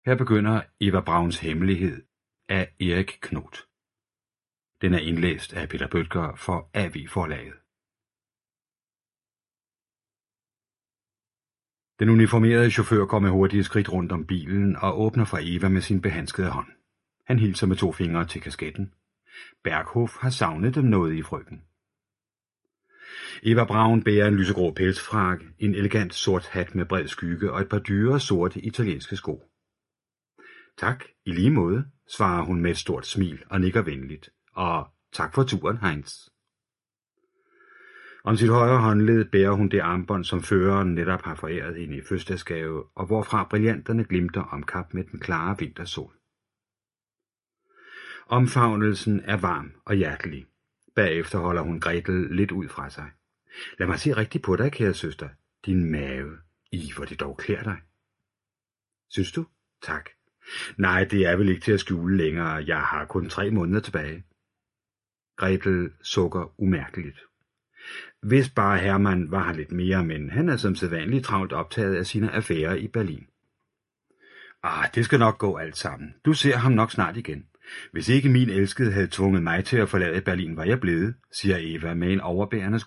Her begynder Eva Brauns hemmelighed af Erik Knoth. Den er indlæst af Peter Bøttger for AV Forlaget. Den uniformerede chauffør går med hurtige skridt rundt om bilen og åbner for Eva med sin behandskede hånd. Han hilser med 2 fingre til kasketten. Berghof har savnet dem noget i frøken. Eva Braun bærer en lysegrå pelsfrak, en elegant sort hat med bred skygge og et par dyre sorte italienske sko. Tak, i lige måde, svarer hun med et stort smil og nikker venligt. Og tak for turen, Heinz. Om sit højre håndled bærer hun det armbånd, som føreren netop har foræret hende i fødselsdagsgave, og hvorfra brillanterne glimter omkap med den klare vintersol. Omfavnelsen er varm og hjertelig. Bagefter holder hun Gretel lidt ud fra sig. Lad mig se rigtigt på dig, kære søster. Din mave. Hvor det dog klæder dig. Synes du? Tak. Nej, det er vel ikke til at skjule længere. Jeg har kun 3 måneder tilbage. Gretel sukker umærkeligt. Hvis bare Hermann var her lidt mere, men han er som sædvanligt travlt optaget af sine affærer i Berlin. Det skal nok gå alt sammen. Du ser ham nok snart igen. Hvis ikke min elskede havde tvunget mig til at forlade Berlin, var jeg blevet, siger Eva med en overbærende